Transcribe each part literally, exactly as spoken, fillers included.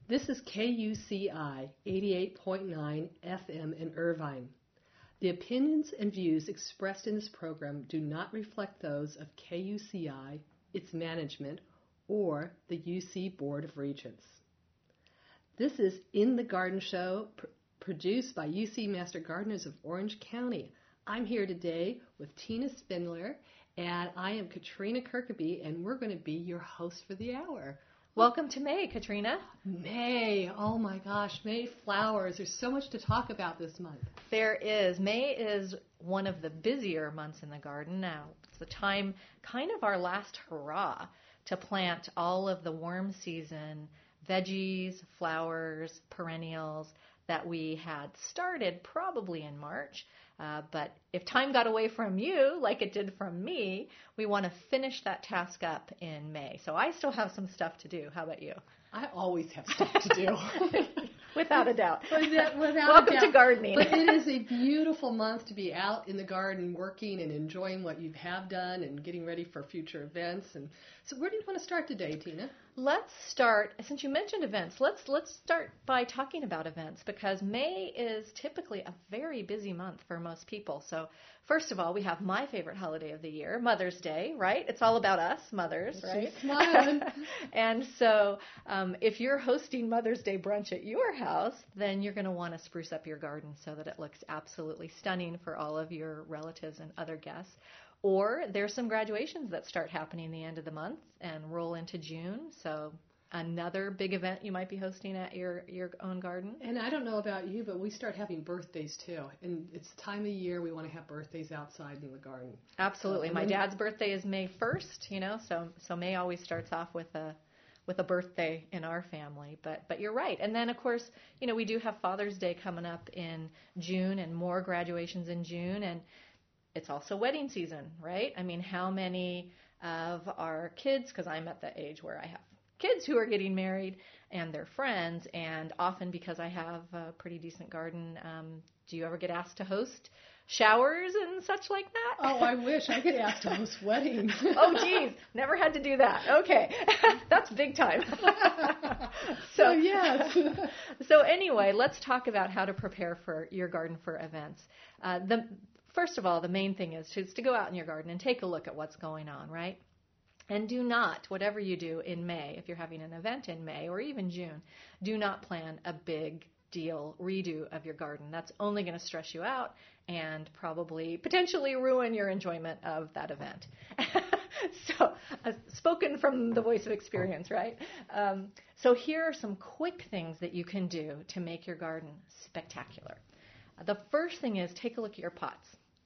This is K U C I eighty-eight point nine F M in Irvine. The opinions and views expressed in this program do not reflect those of K U C I, its management, or the U C Board of Regents. This is In the Garden Show, pr- produced by U C Master Gardeners of Orange County. I'm here today with Tina Spindler, and I am Katrina Kirkaby, and we're going to be your host for the hour. Welcome to May, Katrina. May. Oh my gosh, May flowers. There's so much to talk about this month. There is. May is one of the busier months in the garden now. It's the time, kind of our last hurrah, to plant all of the warm season veggies, flowers, perennials that we had started probably in March. Uh, but if time got away from you, like it did from me, we want to finish that task up in May. So I still have some stuff to do. How about you? I always have stuff to do. Without a doubt. Without, without Welcome a doubt. to gardening. But it is a beautiful month to be out in the garden working and enjoying what you have done and getting ready for future events. And so where do you want to start today, Tina? Let's start, since you mentioned events, let's let's start by talking about events, because May is typically a very busy month for most people. So first of all, we have my favorite holiday of the year, Mother's Day, right? It's all about us, mothers, right? She's smiling. And so um, if you're hosting Mother's Day brunch at your house, then you're going to want to spruce up your garden so that it looks absolutely stunning for all of your relatives and other guests. Or there's some graduations that start happening the end of the month and roll into June. So another big event you might be hosting at your, your own garden. And I don't know about you, but we start having birthdays too. And it's the time of year we want to have birthdays outside in the garden. Absolutely. So, My dad's birthday is May first, you know, so so May always starts off with a with a birthday in our family. But but you're right. And then, of course, you know, we do have Father's Day coming up in June and more graduations in June. And it's also wedding season, right? I mean, how many of our kids, because I'm at the age where I have kids who are getting married and their friends, and often because I have a pretty decent garden, um, do you ever get asked to host showers and such like that? Oh, I wish I could ask to host weddings. Oh, geez, never had to do that. Okay, that's big time. so, so, yes. So anyway, let's talk about how to prepare for your garden for events. Uh, the First of all, the main thing is to, is to go out in your garden and take a look at what's going on, right? And do not, whatever you do in May, if you're having an event in May or even June, do not plan a big deal redo of your garden. That's only going to stress you out and probably potentially ruin your enjoyment of that event. So, uh, spoken from the voice of experience, right? Um, so here are some quick things that you can do to make your garden spectacular. Uh, the first thing is take a look at your pots.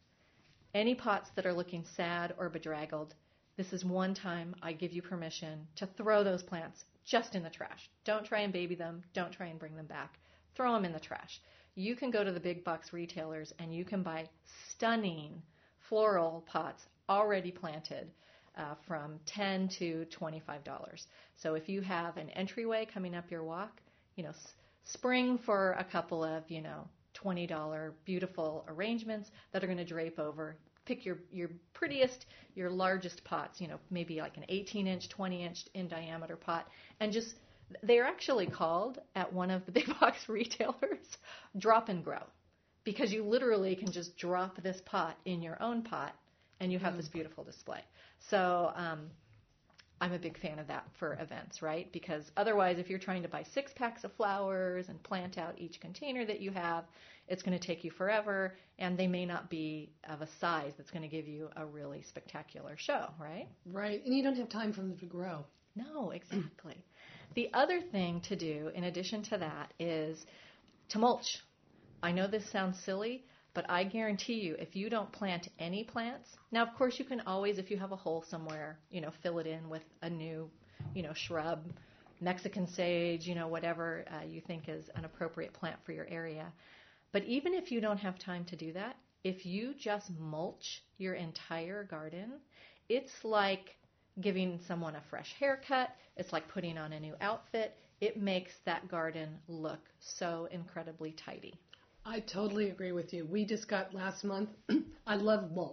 Any pots that are looking sad or bedraggled, this is one time I give you permission to throw those plants just in the trash. Don't try and baby them. Don't try and bring them back. Throw them in the trash. You can go to the big box retailers and you can buy stunning floral pots already planted uh, from ten to twenty-five dollars. So if you have an entryway coming up your walk, you know, s- spring for a couple of, you know, twenty dollars beautiful arrangements that are going to drape over. Pick your, your prettiest, your largest pots, you know, maybe like an eighteen inch, twenty inch in diameter pot. And just, they're actually called at one of the big box retailers drop and grow, because you literally can just drop this pot in your own pot and you have mm. this beautiful display. So um, I'm a big fan of that for events, right? Because otherwise, if you're trying to buy six packs of flowers and plant out each container that you have, it's going to take you forever, and they may not be of a size that's going to give you a really spectacular show, right? Right, and you don't have time for them to grow. No, exactly. The other thing to do, in addition to that, is to mulch. I know this sounds silly, but I guarantee you, if you don't plant any plants, now, of course, you can always, if you have a hole somewhere, you know, fill it in with a new, you know, shrub, Mexican sage, you know, whatever uh, you think is an appropriate plant for your area. But even if you don't have time to do that, if you just mulch your entire garden, it's like giving someone a fresh haircut. It's like putting on a new outfit. It makes that garden look so incredibly tidy. I totally agree with you. We just got last month, I love mulch.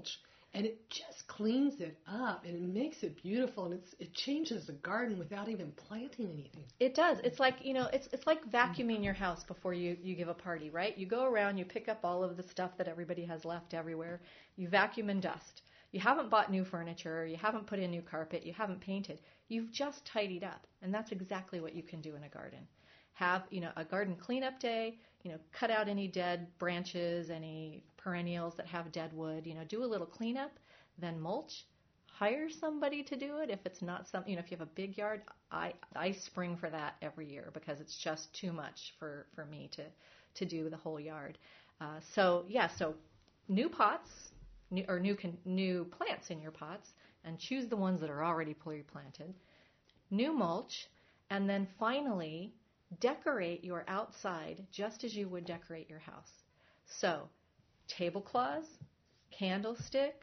And it just cleans it up, and it makes it beautiful, and it's, it changes the garden without even planting anything. It does. It's like, you know, it's it's like vacuuming your house before you, you give a party, right? You go around, you pick up all of the stuff that everybody has left everywhere. You vacuum and dust. You haven't bought new furniture. You haven't put in new carpet. You haven't painted. You've just tidied up, and that's exactly what you can do in a garden. Have, you know, a garden cleanup day, you know, cut out any dead branches, any perennials that have dead wood, you know, do a little cleanup, then mulch. Hire somebody to do it if it's not something, you know, if you have a big yard. I I spring for that every year because it's just too much for, for me to, to do the whole yard. Uh, so, yeah, so new pots new, or new new plants in your pots, and choose the ones that are already pre-planted. New mulch, and then finally decorate your outside just as you would decorate your house. So, tablecloths, candlesticks,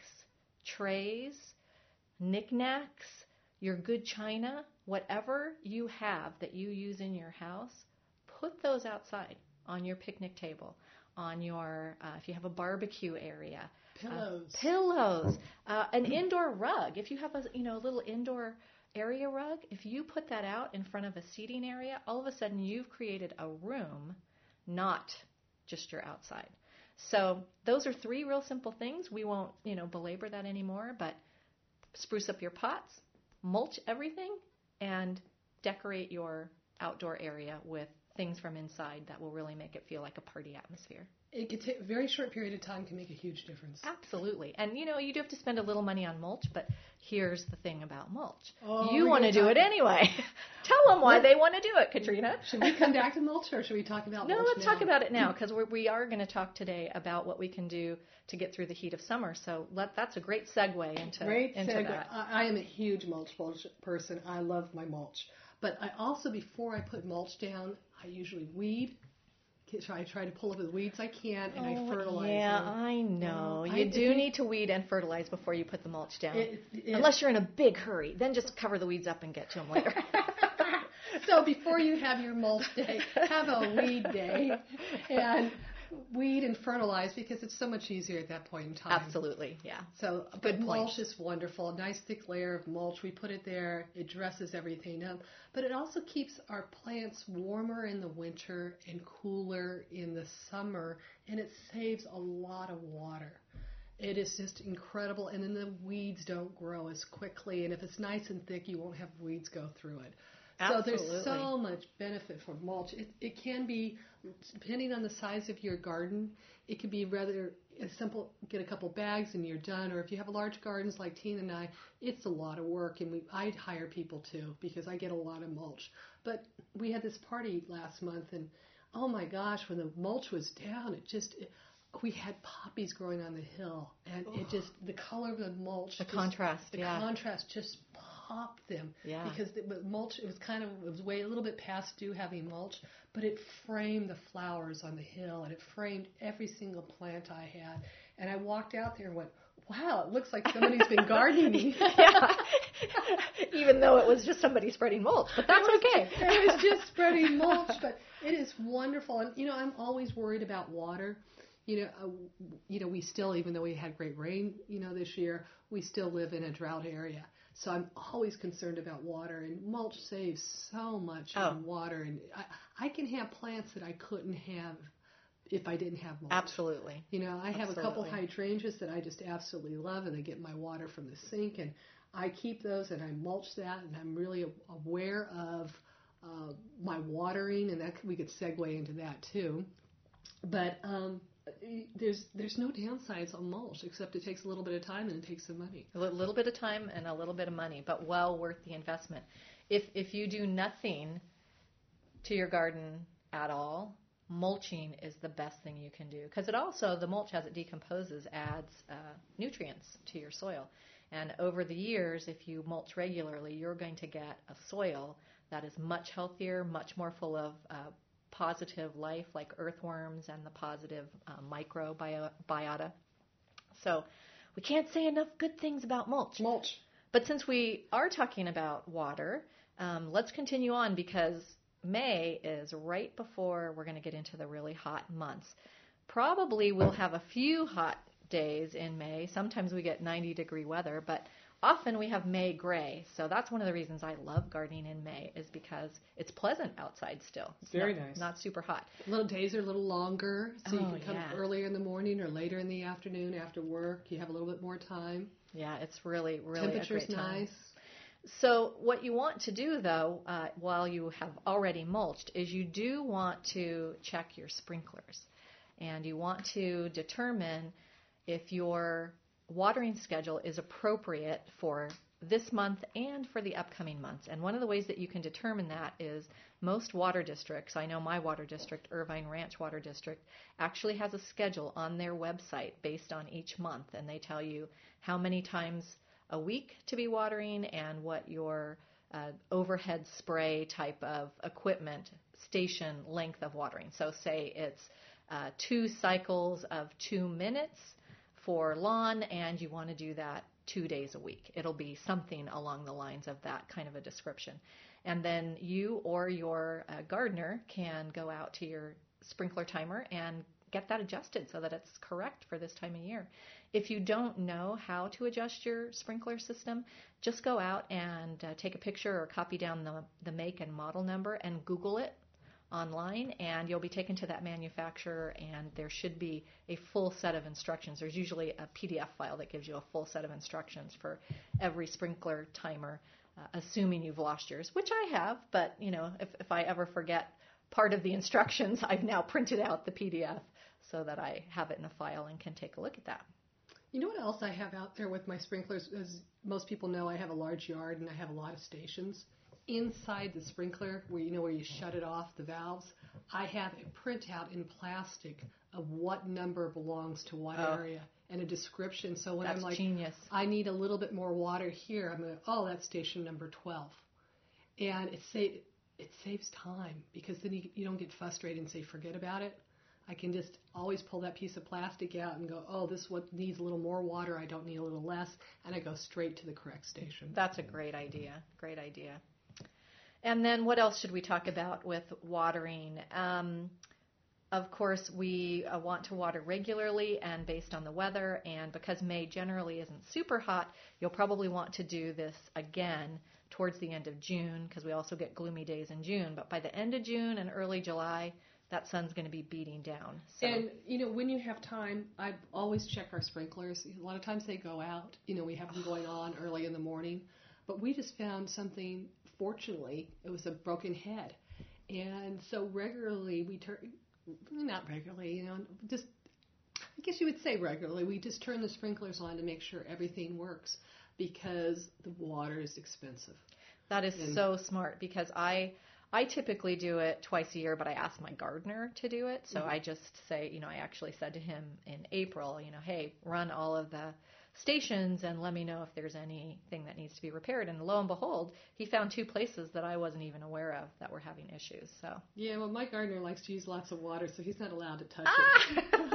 trays, knickknacks, your good china, whatever you have that you use in your house, put those outside on your picnic table, on your, uh, if you have a barbecue area. Pillows. Uh, pillows. Uh, an indoor rug. If you have a, you know, little indoor area rug, if you put that out in front of a seating area, all of a sudden you've created a room, not just your outside. So those are three real simple things. We won't, you know, belabor that anymore, but spruce up your pots, mulch everything, and decorate your outdoor area with things from inside that will really make it feel like a party atmosphere. It could take a very short period of time can make a huge difference. Absolutely. And, you know, you do have to spend a little money on mulch, but here's the thing about mulch. Oh, you want to do it anyway. Tell them why they want to do it, Katrina. Should we come back to mulch, or should we talk about no, mulch let's now? talk about it now, because we are going to talk today about what we can do to get through the heat of summer. So let, that's a great segue into, great into segue. that. I, I am a huge mulch person. I love my mulch. But I also, before I put mulch down, I usually weed. I try to pull up the weeds I can, and oh, I fertilize yeah, them. I know. Oh, you I, do need to weed and fertilize before you put the mulch down. It, it, Unless you're in a big hurry. Then just cover the weeds up and get to them later. So before you have your mulch day, have a weed day. And weed and fertilize, because it's so much easier at that point in time. Absolutely, yeah. So, Good but point. mulch is wonderful. A nice thick layer of mulch. We put it there. It dresses everything up. But it also keeps our plants warmer in the winter and cooler in the summer. And it saves a lot of water. It is just incredible. And then the weeds don't grow as quickly. And if it's nice and thick, you won't have weeds go through it. Absolutely. So there's so much benefit from mulch. It, it can be, depending on the size of your garden, it could be rather a simple, get a couple bags and you're done. Or if you have large gardens like Tina and I, it's a lot of work. And we, I'd hire people too, because I get a lot of mulch. But we had this party last month, and oh my gosh, when the mulch was down, it just... It, we had poppies growing on the hill, and it just, the color of the mulch. The just, contrast, the yeah. The contrast just popped them. Yeah. Because the mulch, it was kind of, it was way a little bit past due having mulch, but it framed the flowers on the hill, and it framed every single plant I had. And I walked out there and went, wow, it looks like somebody's been gardening. Yeah. Even though it was just somebody spreading mulch, but that's it was, okay. It was just spreading mulch, but it is wonderful. And, you know, I'm always worried about water. You know, uh, you know, we still, even though we had great rain, you know, this year, we still live in a drought area. So I'm always concerned about water, and mulch saves so much oh. in water. And I, I can have plants that I couldn't have if I didn't have mulch. Absolutely. You know, I have Absolutely. a couple hydrangeas that I just absolutely love, and they get my water from the sink, and I keep those, and I mulch that, and I'm really aware of uh, my watering, and that we could segue into that too. But um, there's there's no downsides on mulch, except it takes a little bit of time and it takes some money. A little bit of time and a little bit of money, but well worth the investment. If if you do nothing to your garden at all, mulching is the best thing you can do, because it also, the mulch as it decomposes adds uh, nutrients to your soil. And over the years, if you mulch regularly, you're going to get a soil that is much healthier, much more full of uh, positive life, like earthworms and the positive uh, microbiota. So we can't say enough good things about mulch. Mulch. But since we are talking about water, um, let's continue on, because May is right before we're going to get into the really hot months. Probably we'll have a few hot days in May. Sometimes we get ninety degree weather, but often we have May gray. So that's one of the reasons I love gardening in May, is because it's pleasant outside still. It's very not, nice. Not super hot. Little days are a little longer, so oh, you can come yeah. earlier in the morning or later in the afternoon after work. You have a little bit more time. Yeah, it's really, really Temperature's a great time. nice. So what you want to do, though, uh, while you have already mulched, is you do want to check your sprinklers. And you want to determine if your watering schedule is appropriate for this month and for the upcoming months. And one of the ways that you can determine that is most water districts, I know my water district, Irvine Ranch Water District, actually has a schedule on their website based on each month. And they tell you how many times a week to be watering and what your uh, overhead spray type of equipment station length of watering. So say it's uh, two cycles of two minutes for lawn, and you want to do that two days a week. It'll be something along the lines of that kind of a description. And then you or your uh, gardener can go out to your sprinkler timer and get that adjusted so that it's correct for this time of year. If you don't know how to adjust your sprinkler system, just go out and uh, take a picture or copy down the, the make and model number and Google it online, and you'll be taken to that manufacturer, and there should be a full set of instructions. There's usually a P D F file that gives you a full set of instructions for every sprinkler timer, uh, assuming you've lost yours, which I have, but you know, if, if I ever forget part of the instructions, I've now printed out the P D F so that I have it in a file and can take a look at that. You know what else I have out there with my sprinklers? As most people know, I have a large yard and I have a lot of stations. Inside the sprinkler, where you know where you shut it off, the valves, I have a printout in plastic of what number belongs to what oh. area and a description. So when That's I'm like, genius. I need a little bit more water here, I'm going, oh, that's station number twelve. And it, sa- it saves time because then you, you don't get frustrated and say, forget about it. I can just always pull that piece of plastic out and go, oh, this one needs a little more water, I don't need a little less, and I go straight to the correct station. That's a great idea. Great idea. And then what else should we talk about with watering? Um, of course, we uh, want to water regularly and based on the weather, and because May generally isn't super hot, you'll probably want to do this again towards the end of June, because we also get gloomy days in June. But by the end of June and early July, that sun's going to be beating down. So. And, you know, when you have time, I always check our sprinklers. A lot of times they go out. You know, we have them going on early in the morning. But we just found something, fortunately, it was a broken head. And so regularly we turn, not regularly, you know, just, I guess you would say regularly, we just turn the sprinklers on to make sure everything works because the water is expensive. That is and, so smart because I... I typically do it twice a year, but I ask my gardener to do it. So mm-hmm. I just say, you know, I actually said to him in April, you know, hey, run all of the stations and let me know if there's anything that needs to be repaired. And lo and behold, he found two places that I wasn't even aware of that were having issues. So yeah, well, my gardener likes to use lots of water, so he's not allowed to touch ah! it.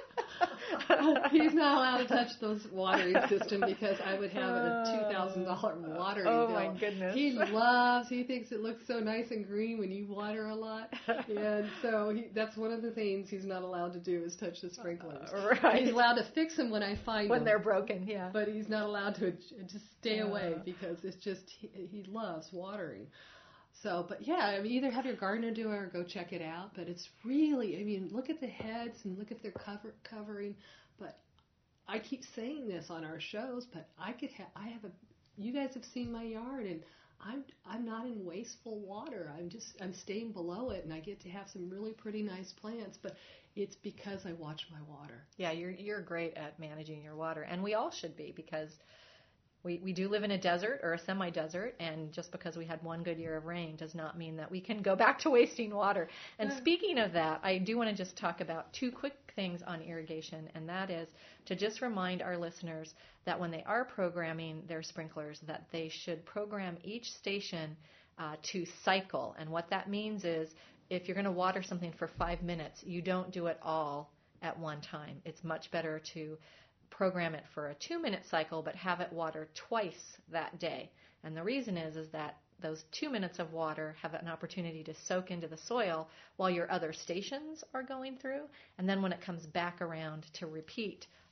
He's not allowed to touch those watering system because I would have a two thousand dollars watering oh, bill. Oh, my goodness. He loves, he thinks it looks so nice and green when you water a lot. And so he, that's one of the things he's not allowed to do is touch the sprinklers. Uh, right. He's allowed to fix them when I find when them. When they're broken, yeah. But he's not allowed to just stay uh. away because it's just, he, he loves watering. So, but yeah, I mean, either have your gardener do it or go check it out. But it's really, I mean, look at the heads and look if they're cover, covering. But I keep saying this on our shows, but I could have, I have a, you guys have seen my yard, and I'm, I'm not in wasteful water. I'm just, I'm staying below it, and I get to have some really pretty nice plants. But it's because I watch my water. Yeah, you're, you're great at managing your water, and we all should be because. We we do live in a desert or a semi-desert, and just because we had one good year of rain does not mean that we can go back to wasting water. And yeah. Speaking of that, I do want to just talk about two quick things on irrigation, and that is to just remind our listeners that when they are programming their sprinklers, that they should program each station uh, to cycle. And what that means is if you're going to water something for five minutes, you don't do it all at one time. It's much better to program it for a two-minute cycle, but have it water twice that day. And the reason is, is that those two minutes of water have an opportunity to soak into the soil while your other stations are going through. And then when it comes back around to repeat,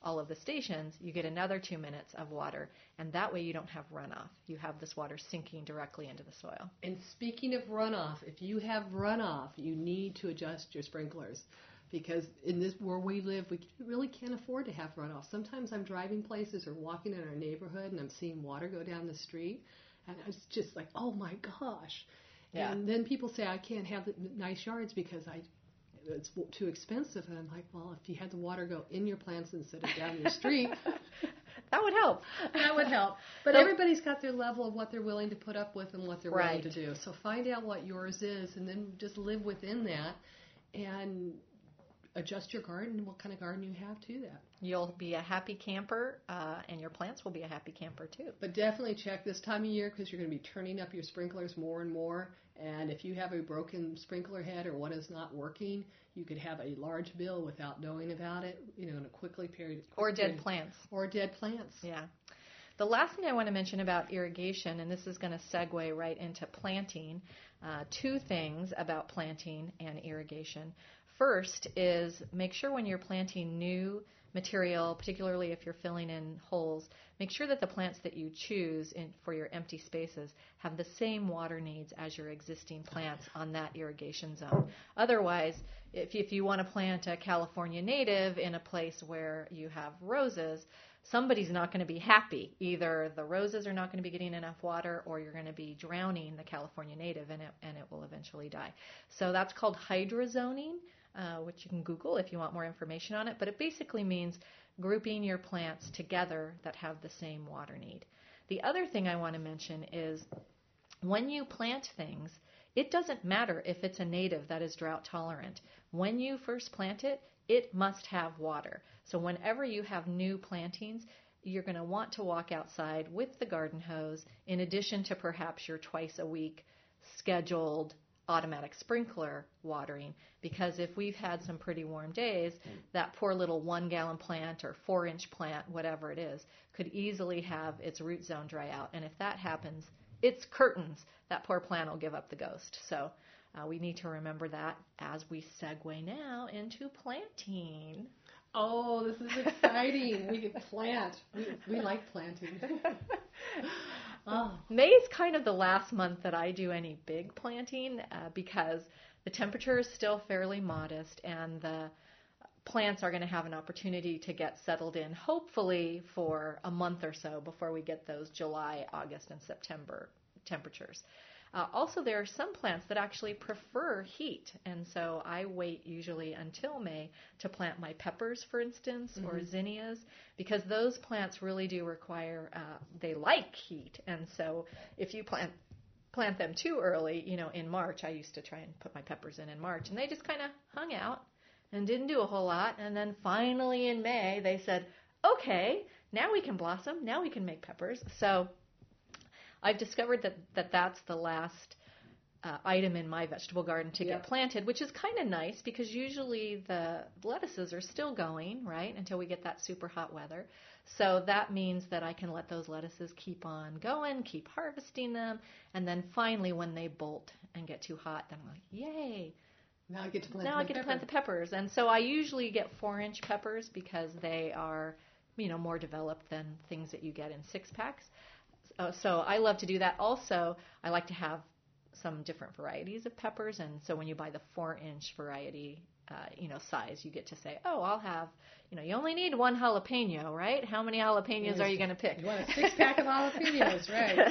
all of the stations, you get another two minutes of water, and that way you don't have runoff. You have this water sinking directly into the soil. And speaking of runoff, if you have runoff, you need to adjust your sprinklers. Because in this where we live, we really can't afford to have runoff. Sometimes I'm driving places or walking in our neighborhood and I'm seeing water go down the street, and it's just like, oh my gosh. Yeah. And then people say I can't have the nice yards because I it's too expensive. And I'm like, well, if you had the water go in your plants instead of down your street, that would help. That would help. But so, everybody's got their level of what they're willing to put up with and what they're right. willing to do. So find out what yours is and then just live within that and adjust your garden and what kind of garden you have to that. You'll be a happy camper, uh, and your plants will be a happy camper too. But definitely check this time of year because you're going to be turning up your sprinklers more and more. And if you have a broken sprinkler head or one is not working, you could have a large bill without knowing about it, you know, in a quickly period. Quick or dead period. plants. Or dead plants. Yeah. The last thing I want to mention about irrigation, and this is going to segue right into planting, uh, two things about planting and irrigation. First is make sure when you're planting new material, particularly if you're filling in holes, make sure that the plants that you choose in, for your empty spaces have the same water needs as your existing plants on that irrigation zone. Otherwise, if, if you want to plant a California native in a place where you have roses, somebody's not going to be happy. Either the roses are not going to be getting enough water or you're going to be drowning the California native and it, and it will eventually die. So that's called hydrozoning. Uh, which you can Google if you want more information on it, but it basically means grouping your plants together that have the same water need. The other thing I want to mention is when you plant things, it doesn't matter if it's a native that is drought tolerant. When you first plant it, it must have water. So whenever you have new plantings, you're going to want to walk outside with the garden hose in addition to perhaps your twice a week scheduled automatic sprinkler watering, because if we've had some pretty warm days, that poor little one gallon plant or four inch plant, whatever it is, could easily have its root zone dry out. And if that happens, it's curtains. That poor plant will give up the ghost. So uh, we need to remember that as we segue now into planting. Oh, this is exciting. We can plant. We, we like planting. Oh. May is kind of the last month that I do any big planting uh, because the temperature is still fairly modest and the plants are going to have an opportunity to get settled in, hopefully for a month or so before we get those July, August, and September temperatures. Uh, also, there are some plants that actually prefer heat, and so I wait usually until May to plant my peppers, for instance, mm-hmm. or zinnias, because those plants really do require, uh, they like heat, and so if you plant plant them too early, you know, in March, I used to try and put my peppers in in March, and they just kind of hung out and didn't do a whole lot, and then finally in May, they said, okay, now we can blossom, now we can make peppers, so I've discovered that, that that's the last uh, item in my vegetable garden to yep. get planted, which is kind of nice because usually the lettuces are still going, right, until we get that super hot weather. So that means that I can let those lettuces keep on going, keep harvesting them, and then finally when they bolt and get too hot, then I'm like, yay. Now I get to plant Now the I get pepper. to plant the peppers. And so I usually get four-inch peppers because they are, you know, more developed than things that you get in six-packs. Uh, so I love to do that. Also, I like to have some different varieties of peppers, and so when you buy the four-inch variety, uh, you know, size, you get to say, oh, I'll have, you know, you only need one jalapeno, right? How many jalapenos yes. are you going to pick? You want a six-pack of jalapenos, right?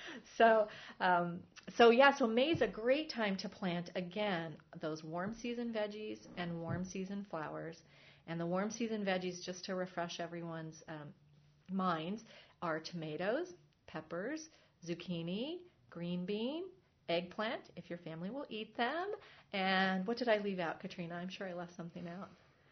so, um, so yeah, so May's a great time to plant, again, those warm season veggies and warm season flowers. And the warm season veggies, just to refresh everyone's um, minds, are tomatoes, peppers, zucchini, green bean, eggplant, if your family will eat them. And what did I leave out, Katrina? I'm sure I left something out.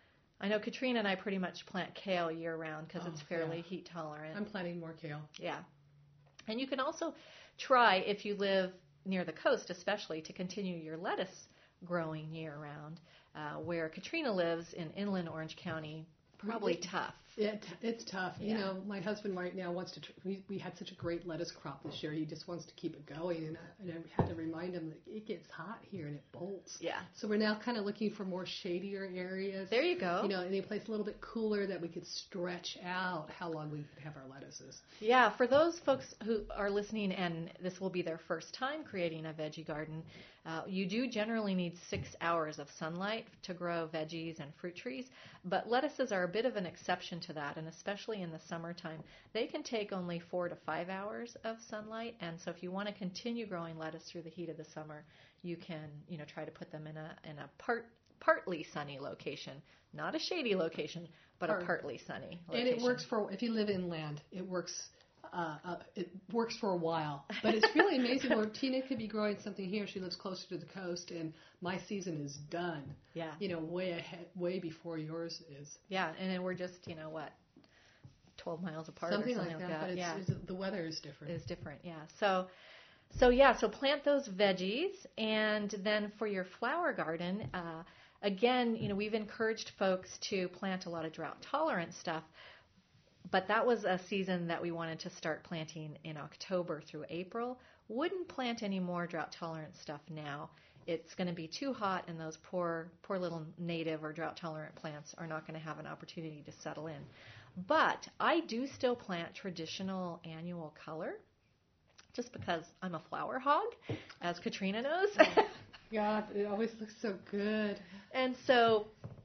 I know Katrina and I pretty much plant kale year-round because oh, it's fairly yeah. heat tolerant. I'm planting more kale. Yeah. And you can also try, if you live near the coast especially, to continue your lettuce growing year-round. Uh, where Katrina lives in inland Orange County, probably we, tough. It, it's tough. Yeah. You know, my husband right now wants to, tr- we, we had such a great lettuce crop this year. He just wants to keep it going. And I, and I had to remind him that it gets hot here and it bolts. Yeah. So we're now kind of looking for more shadier areas. There you go. You know, any place a little bit cooler that we could stretch out how long we could have our lettuces. Yeah, for those folks who are listening and this will be their first time creating a veggie garden, uh, you do generally need six hours of sunlight to grow veggies and fruit trees, but lettuces are a bit of an exception to that, and especially in the summertime. They can take only four to five hours of sunlight, and so if you want to continue growing lettuce through the heat of the summer, you can, you know, try to put them in a in a part partly sunny location, not a shady location, but Part. a partly sunny location. And it works for, if you live inland, it works Uh, uh, it works for a while, but it's really amazing. Where Tina could be growing something here. She lives closer to the coast, and my season is done. Yeah. You know, way ahead, way before yours is. Yeah, and then we're just, you know, what, twelve miles apart Something, or something like like that. that. But it's, yeah, it's, the weather is different. is different. Yeah. So, so yeah. So plant those veggies, and then for your flower garden, uh, again, you know, we've encouraged folks to plant a lot of drought tolerant stuff. But that was a season that we wanted to start planting in October through April. Wouldn't plant any more drought-tolerant stuff now. It's going to be too hot, and those poor, poor little native or drought-tolerant plants are not going to have an opportunity to settle in. But I do still plant traditional annual color, just because I'm a flower hog, as Katrina knows. God, it always looks so good. And so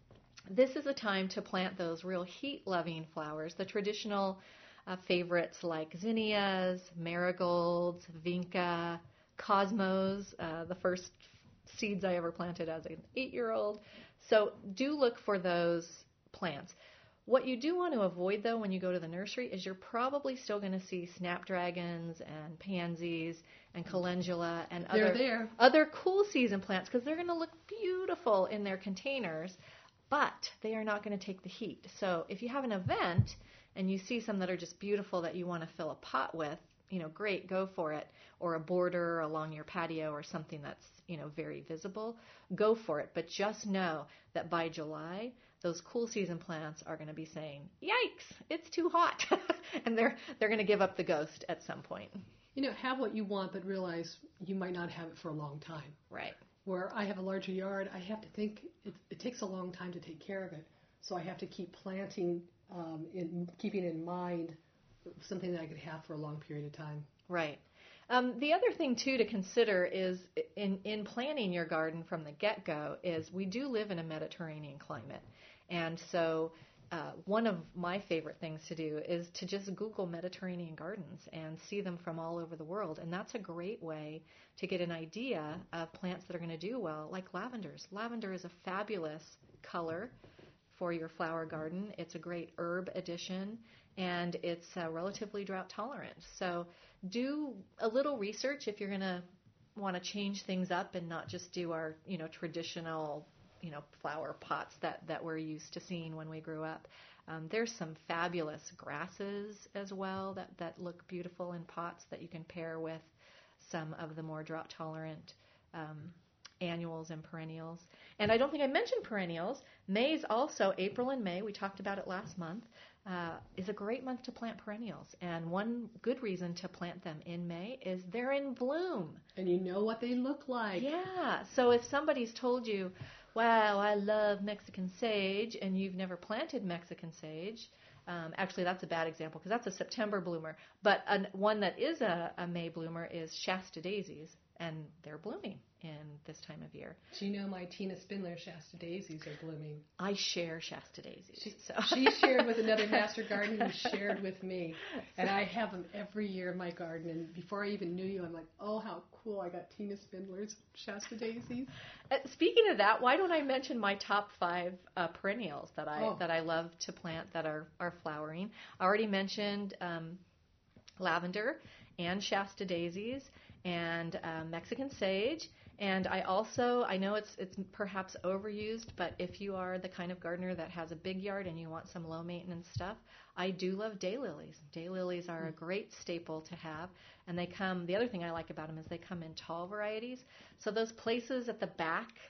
this is a time to plant those real heat-loving flowers, the traditional uh, favorites like zinnias, marigolds, vinca, cosmos, uh, the first seeds I ever planted as an eight-year-old. So do look for those plants. What you do want to avoid, though, when you go to the nursery is you're probably still going to see snapdragons and pansies and calendula and They're other, there. other cool season plants because they're going to look beautiful in their containers, but they are not going to take the heat. So if you have an event and you see some that are just beautiful that you want to fill a pot with, you know, great, go for it. Or a border along your patio or something that's, you know, very visible, go for it. But just know that by July, those cool season plants are going to be saying, yikes, it's too hot. And they're they're going to give up the ghost at some point. You know, have what you want, but realize you might not have it for a long time. Right. Where I have a larger yard, I have to think, it, it takes a long time to take care of it. So I have to keep planting, um, in, keeping in mind something that I could have for a long period of time. Right. Um, the other thing, too, to consider is in, in planning your garden from the get-go is we do live in a Mediterranean climate. And so uh, one of my favorite things to do is to just Google Mediterranean gardens and see them from all over the world. And that's a great way to get an idea of plants that are going to do well, like lavenders. Lavender is a fabulous color for your flower garden. It's a great herb addition, and it's uh, relatively drought tolerant. So do a little research if you're going to want to change things up and not just do our, you know, traditional, you know, flower pots that, that we're used to seeing when we grew up. Um, there's some fabulous grasses as well that, that look beautiful in pots that you can pair with some of the more drought tolerant um, annuals and perennials. And I don't think I mentioned perennials. May's also, April and May, we talked about it last month, uh, is a great month to plant perennials. And one good reason to plant them in May is they're in bloom. And you know what they look like. Yeah. So if somebody's told you, wow, I love Mexican sage, and you've never planted Mexican sage, um, actually that's a bad example because that's a September bloomer. But an, one that is a, a May bloomer is Shasta daisies, and they're blooming in this time of year. Do you know my Tina Spindler Shasta daisies are blooming? I share Shasta daisies. She, so. she shared with another master gardener who shared with me. And I have them every year in my garden. And before I even knew you, I'm like, oh, how cool. I got Tina Spindler's Shasta daisies. Uh, speaking of that, why don't I mention my top five uh, perennials that I oh. that I love to plant that are, are flowering. I already mentioned um, lavender and Shasta daisies and uh, Mexican sage. And I also, I know it's it's perhaps overused, but if you are the kind of gardener that has a big yard and you want some low maintenance stuff, I do love daylilies. Daylilies are a great staple to have, and they come, the other thing I like about them is they come in tall varieties. So those places at the back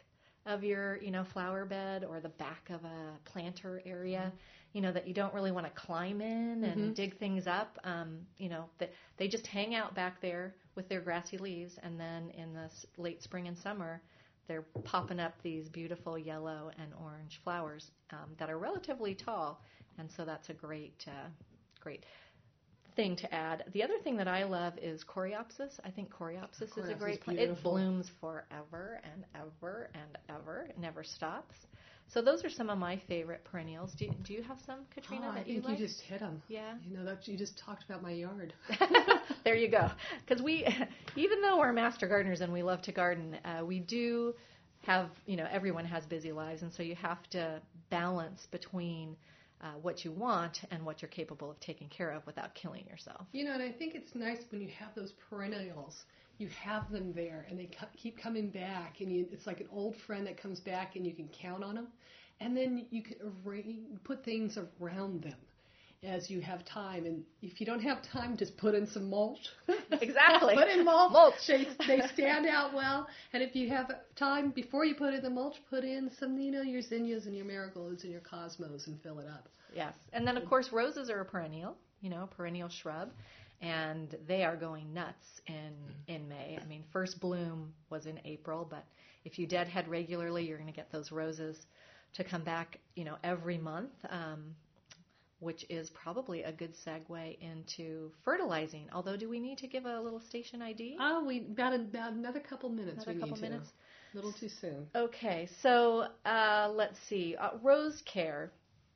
of your, you know, flower bed or the back of a planter area, you know, that you don't really want to climb in and Mm-hmm. dig things up. Um, you know, that they just hang out back there with their grassy leaves, and then in the s- late spring and summer, they're popping up these beautiful yellow and orange flowers um, that are relatively tall, and so that's a great, uh, great thing to add. The other thing that I love is coreopsis. I think coreopsis is a Coreopsis great is plant. It beautiful. blooms forever and ever and ever. It never stops. So those are some of my favorite perennials. Do, do you have some, Katrina, Oh, I that you think like? you just hit them. Yeah. You know, that you just talked about my yard. There you go. Because we, even though we're master gardeners and we love to garden, uh, we do have, you know, everyone has busy lives, and so you have to balance between uh, what you want and what you're capable of taking care of without killing yourself. You know, and I think it's nice when you have those perennials, you have them there, and they co- keep coming back, and you, it's like an old friend that comes back, and you can count on them. And then you can arrange, put things around them as you have time. And if you don't have time, just put in some mulch. Exactly. Put in mulch. Mulch. They, they stand out well. And if you have time before you put in the mulch, put in some, you know, your zinnias and your marigolds and your cosmos and fill it up. Yes. And then, of course, roses are a perennial, you know, perennial shrub, and they are going nuts in, in May. I mean, first bloom was in April, but if you deadhead regularly, you're going to get those roses to come back, you know, every month, um, which is probably a good segue into fertilizing. Although, do we need to give a little station I D? Oh, we about, about another couple minutes. Another we couple need minutes? To. A little too soon. Okay, so uh, let's see. Uh, rose care.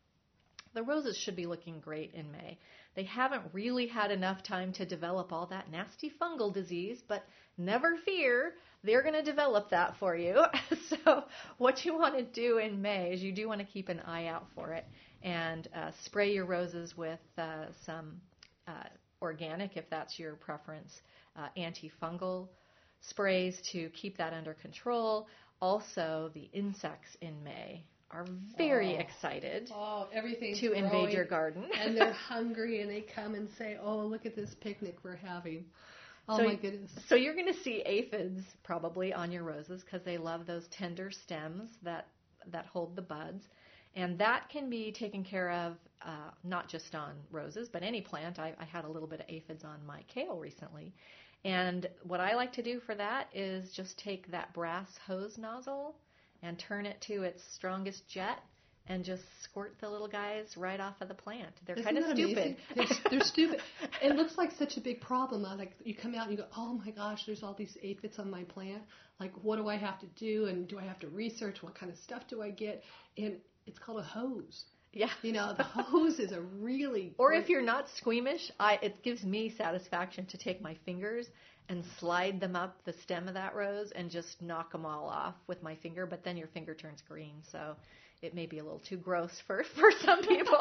The roses should be looking great in May. They haven't really had enough time to develop all that nasty fungal disease, but never fear, they're going to develop that for you. So what you want to do in May is you do want to keep an eye out for it and uh, spray your roses with uh, some uh, organic, if that's your preference, uh, antifungal sprays to keep that under control. Also, the insects in May are very Oh. excited Oh, everything's to invade growing, your garden. and they're hungry, and they come and say, "Oh, look at this picnic we're having." Oh So my y- goodness! So you're going to see aphids probably on your roses because they love those tender stems that that hold the buds, and that can be taken care of uh, not just on roses, but any plant. I, I had a little bit of aphids on my kale recently, and what I like to do for that is just take that brass hose nozzle and turn it to its strongest jet and just squirt the little guys right off of the plant. They're Isn't kind of that stupid. amazing? They're, they're stupid. It looks like such a big problem. Uh, Like you come out and you go, "Oh my gosh, there's all these aphids on my plant. Like, what do I have to do? And do I have to research what kind of stuff do I get?" And it's called a hose. Yeah. You know, the hose is a really Or great- if you're not squeamish, I, it gives me satisfaction to take my fingers and slide them up the stem of that rose and just knock them all off with my finger. But then your finger turns green, so it may be a little too gross for, for some people.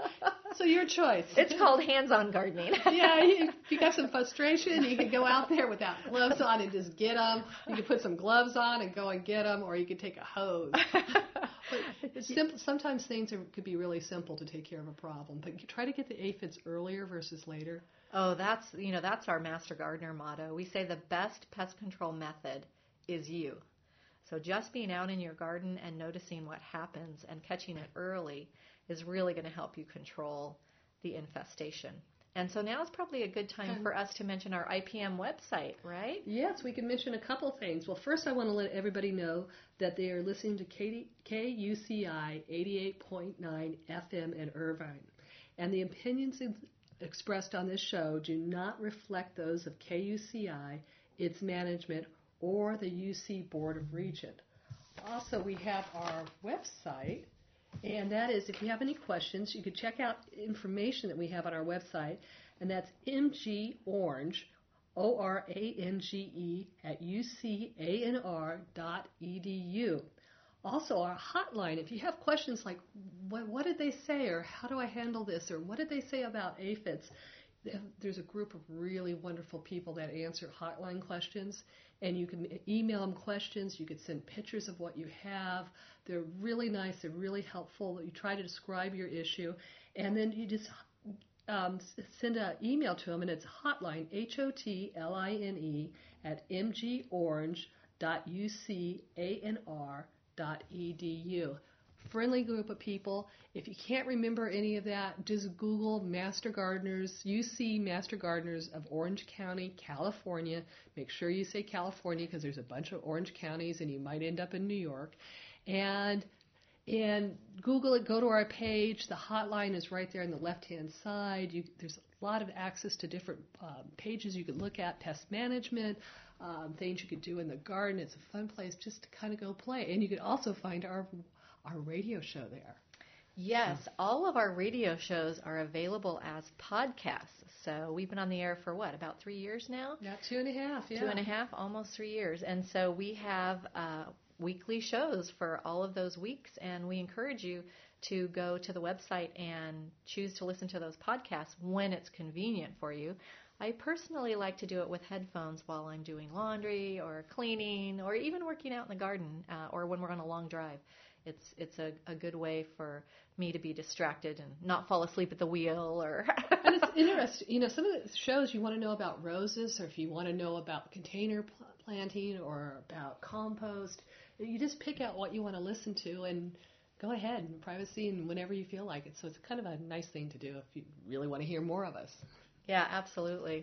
So your choice. It's called hands-on gardening. Yeah, you, if you got some frustration, you can go out there without gloves on and just get them. You can put some gloves on and go and get them, or you can take a hose. But it's simple. Sometimes things are, could be really simple to take care of a problem, but you try to get the aphids earlier versus later. Oh, that's, you know, that's our Master Gardener motto. We say the best pest control method is you. So just being out in your garden and noticing what happens and catching it early is really going to help you control the infestation. And so now is probably a good time And- for us to mention our I P M website, right? Yes, we can mention a couple things. Well, first I want to let everybody know that they are listening to K U C I eighty-eight point nine F M in Irvine. And the opinions ex- expressed on this show do not reflect those of K U C I, its management, or the U C Board of Regent. Also, we have our website, and that is, if you have any questions, you can check out information that we have on our website, and that's M G Orange, O R A N G E, at U C A N R dot E D U. Also, our hotline, if you have questions like, what, what did they say, or how do I handle this, or what did they say about aphids, there's a group of really wonderful people that answer hotline questions, and you can email them questions. You could send pictures of what you have. They're really nice. They're really helpful. You try to describe your issue, and then you just um, send an email to them, and it's hotline, H O T L I N E, at M G Orange dot U C A N R dot e d u. Friendly group of people. If you can't remember any of that, just Google Master Gardeners, U C Master Gardeners of Orange County, California. Make sure you say California because there's a bunch of orange counties and you might end up in New York. And and Google it, go to our page. The hotline is right there on the left-hand side. You, there's a lot of access to different um, pages you could look at, pest management, um, things you could do in the garden. It's a fun place just to kind of go play. And you could also find our our radio show there. Yes, all of our radio shows are available as podcasts. So we've been on the air for what, about three years now? Yeah, two and a half, yeah. Two and a half, almost three years. And so we have uh, weekly shows for all of those weeks, and we encourage you to go to the website and choose to listen to those podcasts when it's convenient for you. I personally like to do it with headphones while I'm doing laundry or cleaning or even working out in the garden uh, or when we're on a long drive. It's it's a, a good way for me to be distracted and not fall asleep at the wheel. Or And it's interesting. You know, some of the shows you want to know about roses, or if you want to know about container pl- planting or about compost, you just pick out what you want to listen to and go ahead and privacy and whenever you feel like it. So it's kind of a nice thing to do if you really want to hear more of us. Yeah, absolutely.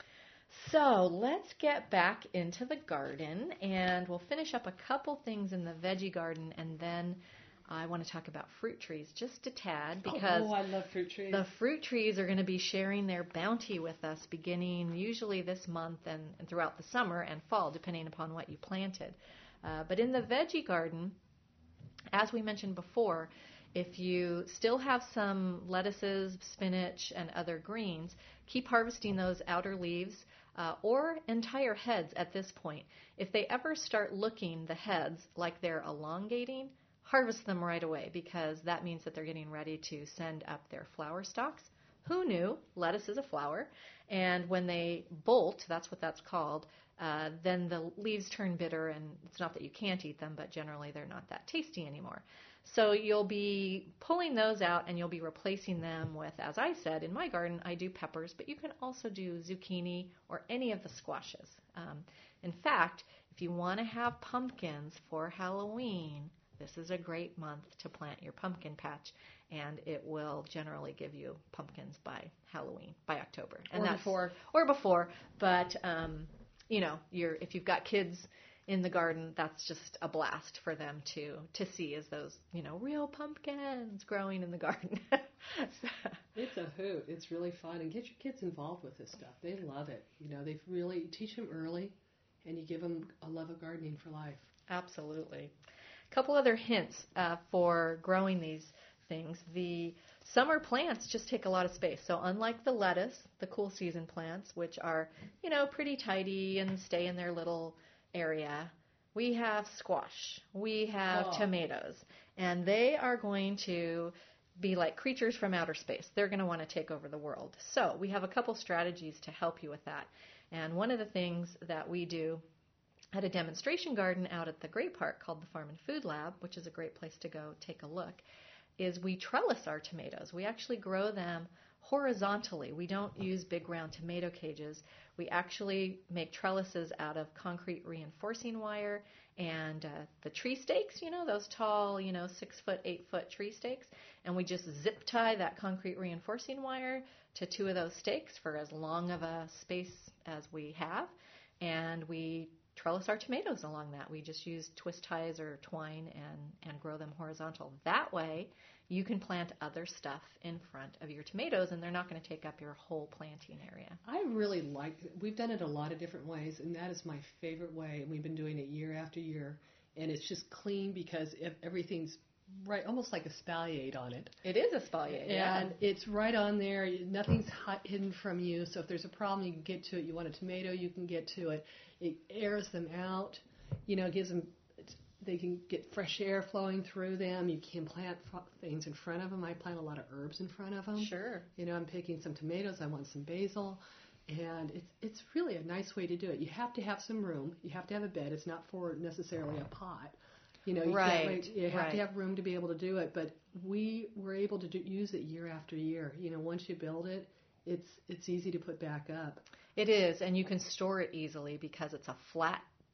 So let's get back into the garden, and we'll finish up a couple things in the veggie garden, and then I want to talk about fruit trees just a tad, because oh, I love fruit trees. The fruit trees are going to be sharing their bounty with us beginning usually this month and, and throughout the summer and fall, depending upon what you planted. Uh, but in the veggie garden, as we mentioned before, if you still have some lettuces, spinach, and other greens, keep harvesting those outer leaves uh, or entire heads at this point. If they ever start looking, the heads, like they're elongating, harvest them right away, because that means that they're getting ready to send up their flower stalks. Who knew? Lettuce is a flower. And when they bolt, that's what that's called, uh, then the leaves turn bitter, and it's not that you can't eat them, but generally they're not that tasty anymore. So you'll be pulling those out, and you'll be replacing them with, as I said, in my garden, I do peppers, but you can also do zucchini or any of the squashes. Um, in fact, if you want to have pumpkins for Halloween, this is a great month to plant your pumpkin patch, and it will generally give you pumpkins by Halloween, by October. And or that's, before. Or before, but, um, you know, you're, if you've got kids in the garden, that's just a blast for them to to see, as those, you know, real pumpkins growing in the garden. So. It's a hoot. It's really fun. And get your kids involved with this stuff. They love it. You know, they really teach them early, and you give them a love of gardening for life. Absolutely. A couple other hints uh, for growing these things. The summer plants just take a lot of space. So unlike the lettuce, the cool season plants, which are, you know, pretty tidy and stay in their little area, we have squash, we have oh. tomatoes, and they are going to be like creatures from outer space. They're going to want to take over the world. So we have a couple strategies to help you with that. And one of the things that we do at a demonstration garden out at the Great Park called the Farm and Food Lab, which is a great place to go take a look, is we trellis our tomatoes. We actually grow them horizontally. We don't use big round tomato cages. We actually make trellises out of concrete reinforcing wire and uh, the tree stakes, you know, those tall, you know, six foot, eight foot tree stakes. And we just zip tie that concrete reinforcing wire to two of those stakes for as long of a space as we have. And we trellis our tomatoes along that. We just use twist ties or twine and, and grow them horizontal. That way, you can plant other stuff in front of your tomatoes, and they're not going to take up your whole planting area. I really like it. We've done it a lot of different ways, and that is my favorite way. And we've been doing it year after year, and it's just clean because if everything's right, almost like a spalliate on it. It is a spalliate, yeah. And it's right on there. Nothing's hidden from you. So if there's a problem, you can get to it. You want a tomato, you can get to it. It airs them out. You know, gives them. They can get fresh air flowing through them. You can plant things in front of them. I plant a lot of herbs in front of them. Sure. You know, I'm picking some tomatoes. I want some basil. And it's it's really a nice way to do it. You have to have some room. You have to have a bed. It's not for necessarily a pot. You know, you right. can't wait. You have right. to have room to be able to do it. But we were able to do, use it year after year. You know, once you build it, it's it's easy to put back up. It is, and you can store it easily because it's a flat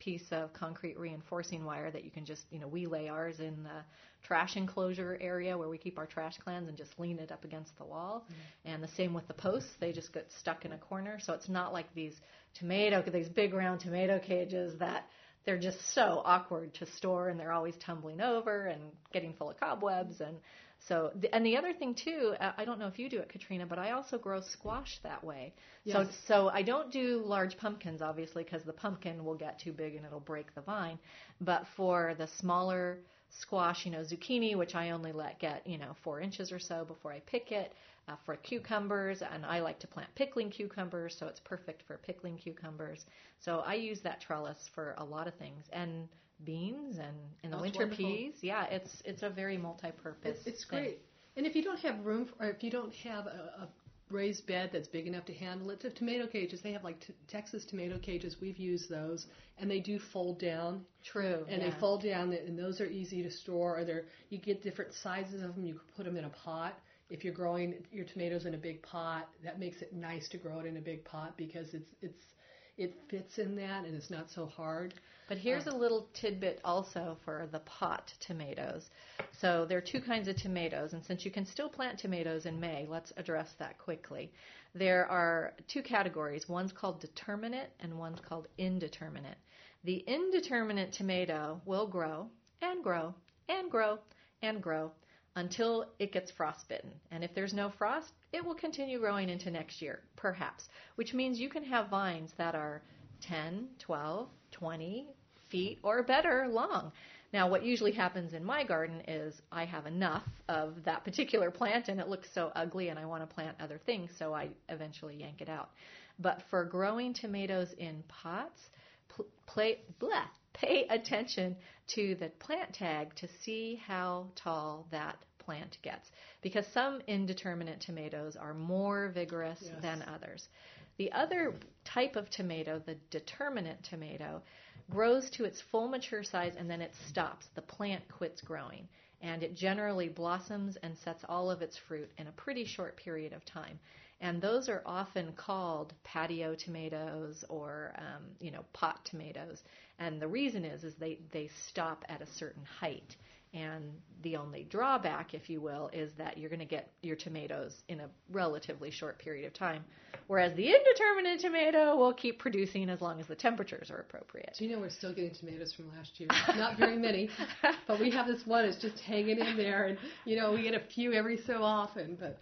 piece of concrete reinforcing wire that you can just, you know, we lay ours in the trash enclosure area where we keep our trash cans and just lean it up against the wall. Mm-hmm. And the same with the posts. They just get stuck in a corner. So it's not like these tomato, these big round tomato cages that they're just so awkward to store, and they're always tumbling over and getting full of cobwebs. And so, and the other thing too, I don't know if you do it, Katrina, but I also grow squash that way. Yes. So, so I don't do large pumpkins, obviously, because the pumpkin will get too big and it'll break the vine. But for the smaller squash, you know, zucchini, which I only let get, you know, four inches or so before I pick it. Uh, for cucumbers, and I like to plant pickling cucumbers, so it's perfect for pickling cucumbers. So I use that trellis for a lot of things, and beans, and in the That's winter wonderful. peas. Yeah, it's it's a very multi-purpose. It's, it's thing. great. And if you don't have room, for, or if you don't have a, a raised bed that's big enough to handle it, so tomato cages, they have like t- Texas tomato cages. We've used those, and they do fold down. True. And yeah. they fold down, and those are easy to store. Or they're you get different sizes of them. You can put them in a pot. If you're growing your tomatoes in a big pot, that makes it nice to grow it in a big pot because it's it's it fits in that and it's not so hard. But here's uh, a little tidbit also for the pot tomatoes. So there are two kinds of tomatoes, and since you can still plant tomatoes in May, let's address that quickly. There are two categories. One's called determinate and one's called indeterminate. The indeterminate tomato will grow and grow and grow and grow until it gets frostbitten. And if there's no frost, it will continue growing into next year, perhaps, which means you can have vines that are ten, twelve, twenty feet or better long. Now, what usually happens in my garden is I have enough of that particular plant and it looks so ugly and I want to plant other things, so I eventually yank it out. But for growing tomatoes in pots, pl- play, bleh, pay attention to the plant tag to see how tall that plant gets, because some indeterminate tomatoes are more vigorous yes. than others. The other type of tomato, the determinate tomato, grows to its full mature size and then it stops. The plant quits growing, and it generally blossoms and sets all of its fruit in a pretty short period of time. And those are often called patio tomatoes or, um, you know, pot tomatoes. And the reason is, is they, they stop at a certain height. And the only drawback, if you will, is that you're going to get your tomatoes in a relatively short period of time, whereas the indeterminate tomato will keep producing as long as the temperatures are appropriate. Do you know we're still getting tomatoes from last year? Not very many, but we have this one. It's just hanging in there, and you know we get a few every so often. But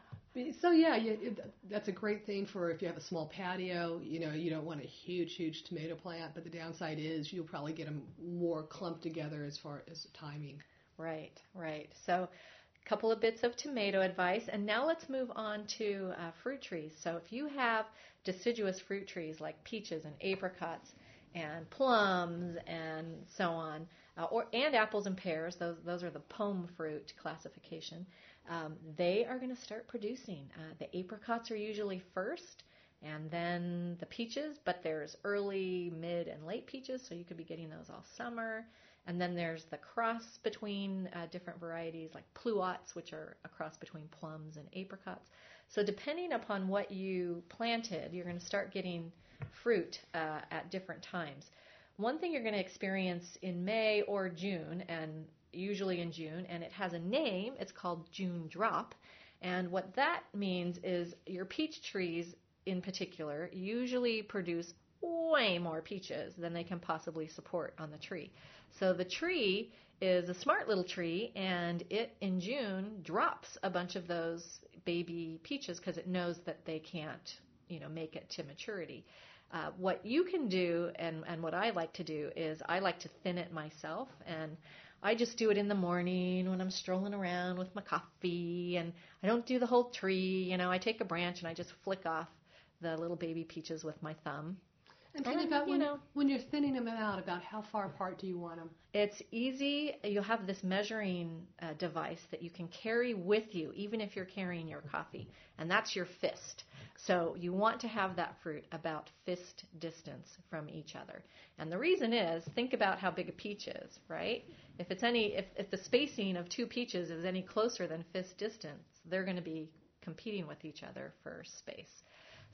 so yeah, you, it, that's a great thing for if you have a small patio. You know, you don't want a huge, huge tomato plant, but the downside is you'll probably get them more clumped together as far as timing. Right, right. So a couple of bits of tomato advice, and now let's move on to uh, fruit trees. So if you have deciduous fruit trees like peaches and apricots and plums and so on, uh, or and apples and pears, those those are the pome fruit classification. Um, they are going to start producing. Uh, the apricots are usually first, and then the peaches, but there's early, mid, and late peaches, so you could be getting those all summer. And then there's the cross between uh, different varieties, like pluots, which are a cross between plums and apricots. So depending upon what you planted, you're going to start getting fruit uh, at different times. One thing you're going to experience in May or June, and usually in June, and it has a name. It's called June drop. And what that means is your peach trees in particular usually produce way more peaches than they can possibly support on the tree. So the tree is a smart little tree, and it in June drops a bunch of those baby peaches because it knows that they can't, you know, make it to maturity. Uh, what you can do, and, and what I like to do, is I like to thin it myself, and I just do it in the morning when I'm strolling around with my coffee, and I don't do the whole tree. You know, I take a branch and I just flick off the little baby peaches with my thumb. And tell me about when, you know, when you're thinning them out, about how far apart do you want them? It's easy. You'll have this measuring uh, device that you can carry with you, even if you're carrying your coffee, and that's your fist. So you want to have that fruit about fist distance from each other. And the reason is, think about how big a peach is, right? If it's any, if, if the spacing of two peaches is any closer than fist distance, they're going to be competing with each other for space.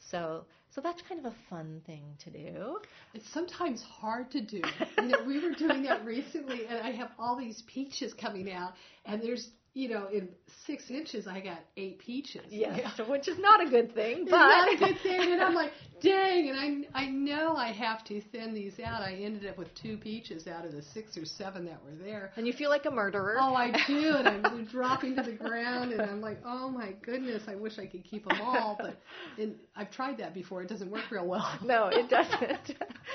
So so that's kind of a fun thing to do. It's sometimes hard to do. You know, we were doing that recently, and I have all these peaches coming out, and there's, you know, in six inches, I got eight peaches. Yes, Yeah. which is not a good thing. It's But not a good thing, and I'm like, dang, and I, I know I have to thin these out. I ended up with two peaches out of the six or seven that were there. And you feel like a murderer. Oh, I do, and I'm dropping to the ground, and I'm like, oh my goodness, I wish I could keep them all, but and I've tried that before. It doesn't work real well. No, it doesn't.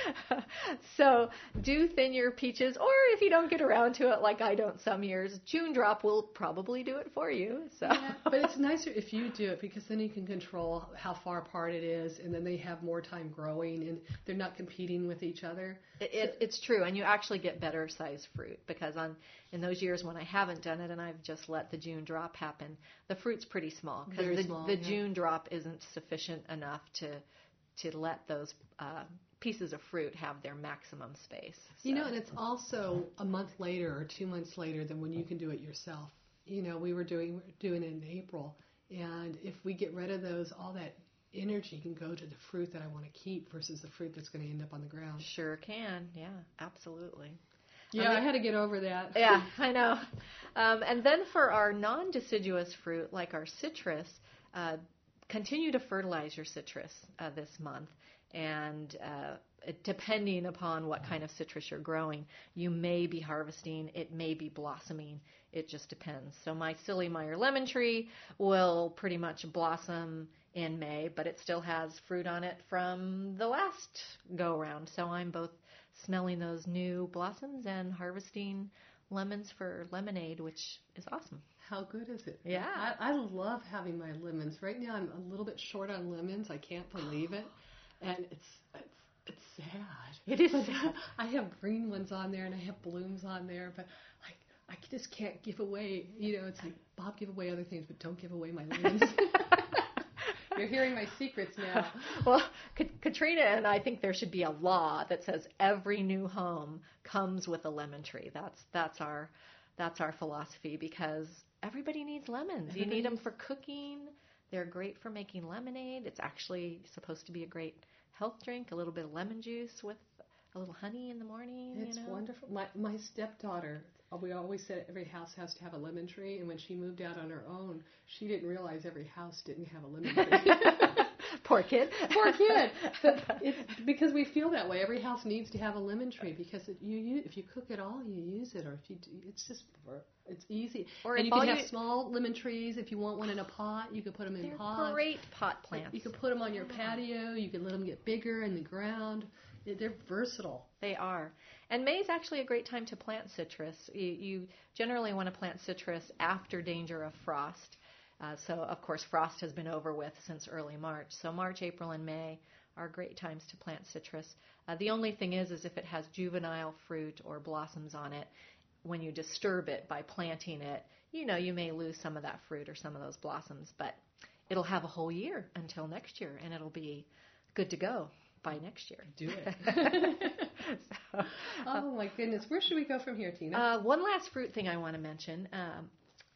So do thin your peaches, or if you don't get around to it like I don't some years, June Drop will probably do it for you. So, yeah, but it's nicer if you do it, because then you can control how far apart it is, and then they have more time growing, and they're not competing with each other. It, it, it's true, and you actually get better sized fruit, because on in those years when I haven't done it and I've just let the June Drop happen, the fruit's pretty small, because Very the, small, the yeah. June Drop isn't sufficient enough to to let those uh, pieces of fruit have their maximum space. So. You know, and it's also a month later or two months later than when you can do it yourself. You know, we were doing doing it in April, and if we get rid of those, all that energy can go to the fruit that I want to keep versus the fruit that's going to end up on the ground. Sure can, yeah, absolutely. Yeah, I, mean, I had to get over that. Yeah, I know. Um, and then for our non-deciduous fruit, like our citrus, uh, continue to fertilize your citrus uh, this month. And uh, it, depending upon what kind of citrus you're growing, you may be harvesting, it may be blossoming. It just depends. So my Silly Meyer lemon tree will pretty much blossom in May, but it still has fruit on it from the last go-around. So I'm both smelling those new blossoms and harvesting lemons for lemonade, which is awesome. How good is it? Yeah. I, I love having my lemons. Right now I'm a little bit short on lemons. I can't believe it. And it's it's it's sad. It is but sad. I have green ones on there and I have blooms on there, but I I just can't give away. You know, it's like, Bob, give away other things, but don't give away my lemons. You're hearing my secrets now. Well, Katrina and I think there should be a law that says every new home comes with a lemon tree. That's that's our that's our philosophy, because everybody needs lemons. Everybody you need them needs... for cooking. They're great for making lemonade. It's actually supposed to be a great health drink. A little bit of lemon juice with a little honey in the morning. It's you know? wonderful. My my stepdaughter, we always said every house has to have a lemon tree, and when she moved out on her own, she didn't realize every house didn't have a lemon tree. Poor kid. Poor kid. But it's because we feel that way. Every house needs to have a lemon tree, because it, you, you if you cook it all, you use it, or if you do, it's just it's easy. Or and if you can all have you... small lemon trees if you want one in a pot. You can put them in They're pots. great pot plants. You can put them on your patio. You can let them get bigger in the ground. They're versatile. They are. And May is actually a great time to plant citrus. You, you generally want to plant citrus after danger of frost. Uh, so, of course, frost has been over with since early March. So March, April, and May are great times to plant citrus. Uh, the only thing is, is if it has juvenile fruit or blossoms on it, when you disturb it by planting it, you know, you may lose some of that fruit or some of those blossoms. But it'll have a whole year until next year, and it'll be good to go by next year. Do it. so, oh, my goodness. Where should we go from here, Tina? Uh, one last fruit thing I want to mention. Um,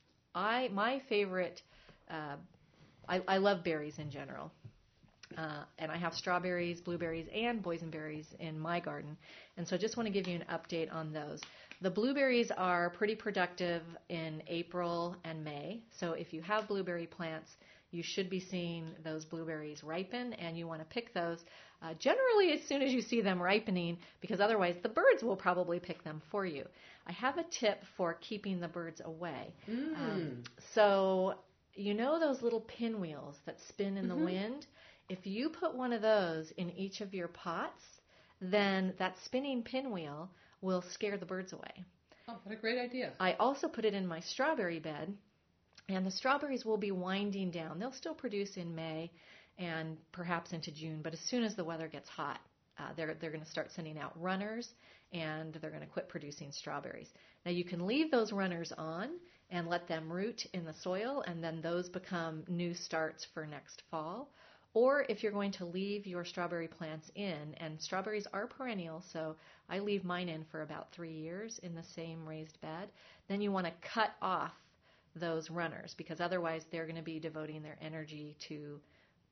I my favorite, uh, I, I love berries in general. Uh, and I have strawberries, blueberries, and boysenberries in my garden. And so I just want to give you an update on those. The blueberries are pretty productive in April and May. So if you have blueberry plants, you should be seeing those blueberries ripen, and you want to pick those uh, generally as soon as you see them ripening, because otherwise the birds will probably pick them for you. I have a tip for keeping the birds away. Mm. Um, so you know those little pinwheels that spin in mm-hmm. the wind? If you put one of those in each of your pots, then that spinning pinwheel will scare the birds away. Oh, what a great idea. I also put it in my strawberry bed, and the strawberries will be winding down. They'll still produce in May and perhaps into June, but as soon as the weather gets hot, uh, they're, they're going to start sending out runners, and they're going to quit producing strawberries. Now, you can leave those runners on and let them root in the soil, and then those become new starts for next fall. Or if you're going to leave your strawberry plants in, and strawberries are perennial, so I leave mine in for about three years in the same raised bed, then you want to cut off those runners, because otherwise they're going to be devoting their energy to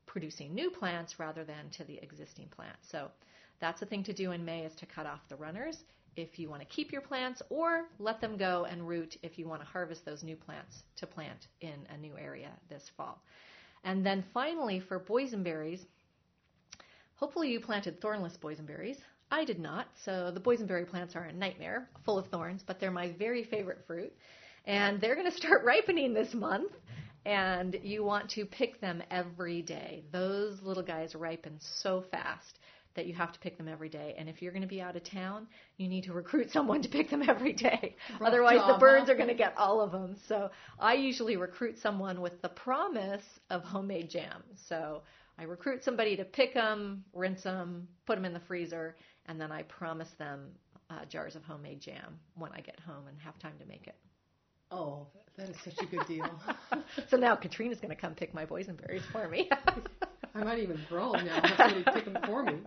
producing new plants rather than to the existing plants. So that's the thing to do in May, is to cut off the runners if you want to keep your plants, or let them go and root if you want to harvest those new plants to plant in a new area this fall. And then finally, for boysenberries, hopefully you planted thornless boysenberries. I did not, so the boysenberry plants are a nightmare, full of thorns, but they're my very favorite fruit. And they're going to start ripening this month, and you want to pick them every day. Those little guys ripen so fast that you have to pick them every day. And if you're going to be out of town, you need to recruit someone to pick them every day. Rough Otherwise, job, the birds huh? are going to get all of them. So I usually recruit someone with the promise of homemade jam. So I recruit somebody to pick them, rinse them, put them in the freezer, and then I promise them uh, jars of homemade jam when I get home and have time to make it. Oh, that is such a good deal. So now Katrina's going to come pick my boysenberries for me. I might even grow them now. Have somebody pick them for me.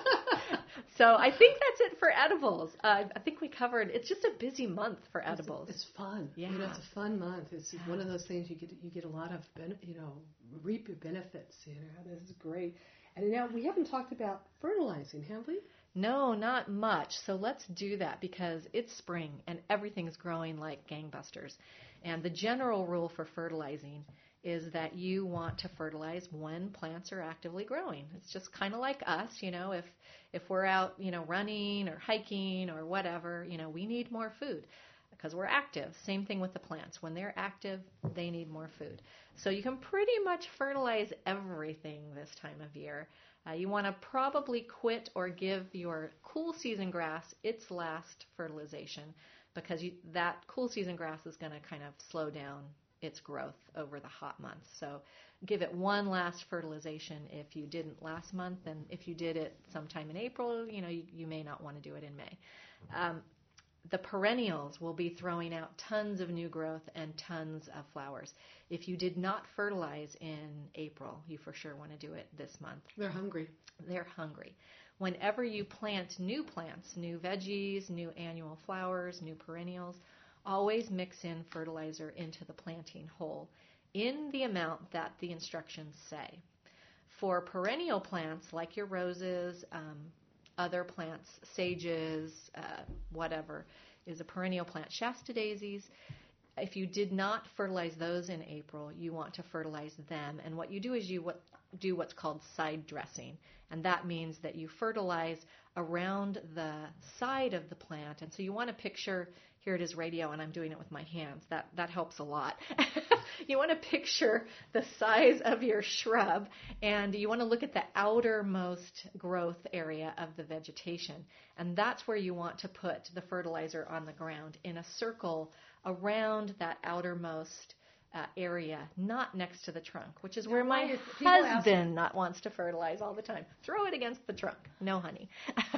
So I think that's it for edibles. Uh, I think we covered. It's just a busy month for edibles. It's, it's fun. Yeah. You know, it's a fun month. It's one of those things you get. You get a lot of, ben, you know, reap your benefits. You know, this is great. And now we haven't talked about fertilizing, have we? No, not much. So let's do that, because it's spring and everything's growing like gangbusters. And the general rule for fertilizing is that you want to fertilize when plants are actively growing. It's just kind of like us, you know, if if we're out, you know, running or hiking or whatever, you know, we need more food because we're active. Same thing with the plants. When they're active, they need more food. So you can pretty much fertilize everything this time of year. Uh, you want to probably quit or give your cool season grass its last fertilization, because you, that cool season grass is going to kind of slow down its growth over the hot months. So give it one last fertilization if you didn't last month, and if you did it sometime in April, you know, you, you may not want to do it in May. Um, the perennials will be throwing out tons of new growth and tons of flowers. If you did not fertilize in April, you for sure want to do it this month. They're hungry. They're hungry. Whenever you plant new plants, new veggies, new annual flowers, new perennials, always mix in fertilizer into the planting hole in the amount that the instructions say. For perennial plants like your roses, um, other plants, sages, uh, whatever, is a perennial plant, Shasta daisies. If you did not fertilize those in April, you want to fertilize them. And what you do is you what, do what's called side dressing. And that means that you fertilize around the side of the plant. And so you want to picture, here it is radio, and I'm doing it with my hands. That, that helps a lot. You want to picture the size of your shrub, and you want to look at the outermost growth area of the vegetation. And that's where you want to put the fertilizer on the ground, in a circle around that outermost uh, area, not next to the trunk, which is where my husband not wants to fertilize all the time. Throw it against the trunk. No, honey.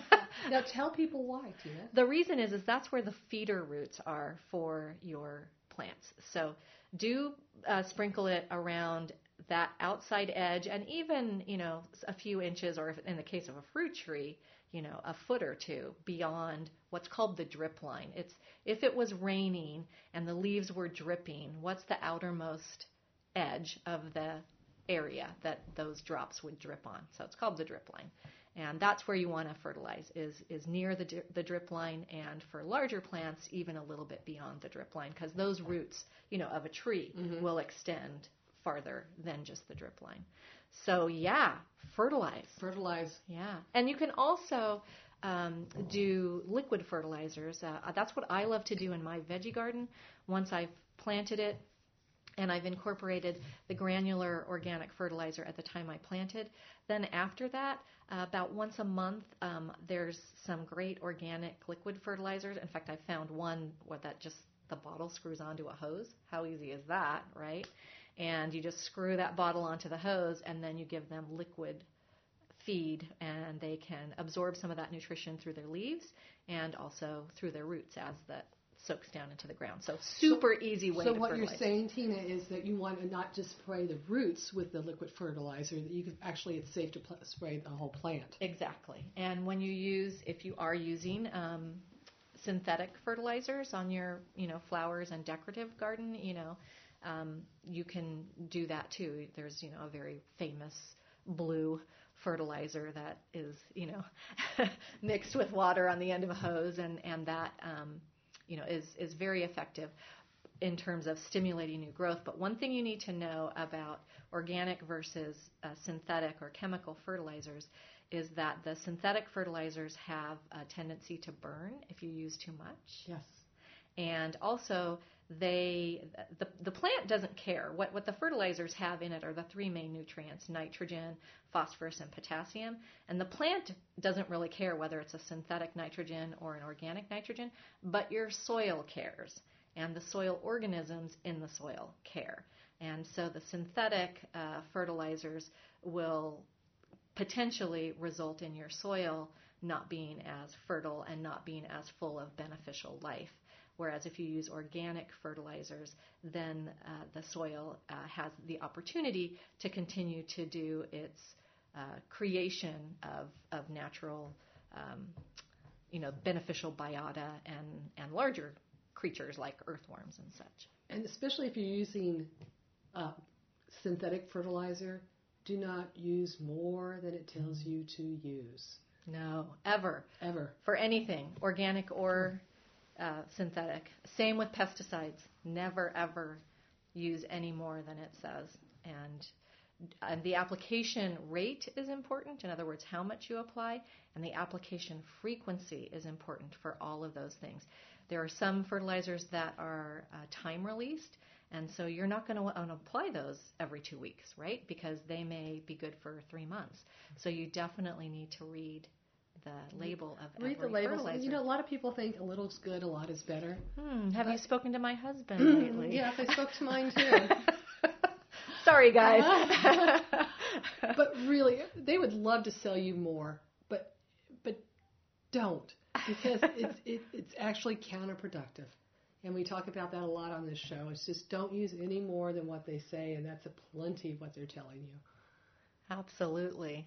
Now tell people why, Tina. The reason is, is that's where the feeder roots are for your plants. So do uh, sprinkle it around that outside edge, and even, you know, a few inches, or if, in the case of a fruit tree, you know, a foot or two beyond what's called the drip line. It's if it was raining and the leaves were dripping, what's the outermost edge of the area that those drops would drip on? So it's called the drip line. And that's where you want to fertilize, is is near the the drip line, and for larger plants, even a little bit beyond the drip line, because those roots, you know, of a tree mm-hmm. will extend farther than just the drip line. So yeah, fertilize. Fertilize. Yeah, and you can also um, do liquid fertilizers. Uh, that's what I love to do in my veggie garden. Once I've planted it, and I've incorporated the granular organic fertilizer at the time I planted. Then after that, uh, about once a month, um, there's some great organic liquid fertilizers. In fact, I found one where that just the bottle screws onto a hose. How easy is that, right? And you just screw that bottle onto the hose, and then you give them liquid feed, and they can absorb some of that nutrition through their leaves and also through their roots as the soaks down into the ground. So super so, easy way so to what fertilize. You're saying, Tina, is that you want to not just spray the roots with the liquid fertilizer, that you can actually, it's safe to pl- spray the whole plant. Exactly. And when you use, if you are using um, synthetic fertilizers on your, you know, flowers and decorative garden, you know, um, you can do that too. There's, you know, a very famous blue fertilizer that is, you know, mixed with water on the end of a hose, and and that um, you know is is very effective in terms of stimulating new growth. But one thing you need to know about organic versus uh, synthetic or chemical fertilizers is that the synthetic fertilizers have a tendency to burn if you use too much. Yes. And also, they the, the plant doesn't care. What, what the fertilizers have in it are the three main nutrients, nitrogen, phosphorus, and potassium. And the plant doesn't really care whether it's a synthetic nitrogen or an organic nitrogen, but your soil cares. And the soil organisms in the soil care. And so the synthetic uh, fertilizers will potentially result in your soil not being as fertile and not being as full of beneficial life. Whereas if you use organic fertilizers, then uh, the soil uh, has the opportunity to continue to do its uh, creation of, of natural, um, you know, beneficial biota and, and larger creatures like earthworms and such. And especially if you're using uh, synthetic fertilizer, do not use more than it tells you to use. No, ever. Ever. For anything, organic or uh, synthetic. Same with pesticides. Never, ever use any more than it says. And, and the application rate is important. In other words, how much you apply. And the application frequency is important for all of those things. There are some fertilizers that are uh, time released, and so you're not going to want to apply those every two weeks, right? Because they may be good for three months. So you definitely need to read the label of read every the labels. fertilizer. You know, a lot of people think a little's good, a lot is better. Hmm, have but, you spoken to my husband lately? Yes, I spoke to mine too. Sorry, guys. But really, they would love to sell you more, but but don't. Because it's it, it's actually counterproductive. And we talk about that a lot on this show. It's just don't use any more than what they say, and that's a plenty what they're telling you. Absolutely.